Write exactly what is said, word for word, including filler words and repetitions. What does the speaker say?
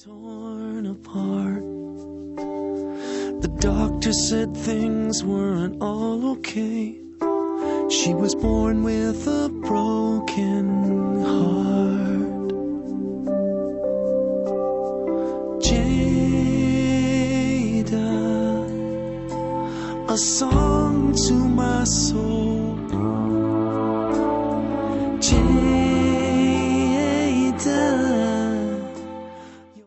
Torn apart. The doctor said things weren't all okay. She was born with a broken heart. Jada, a song to my soul.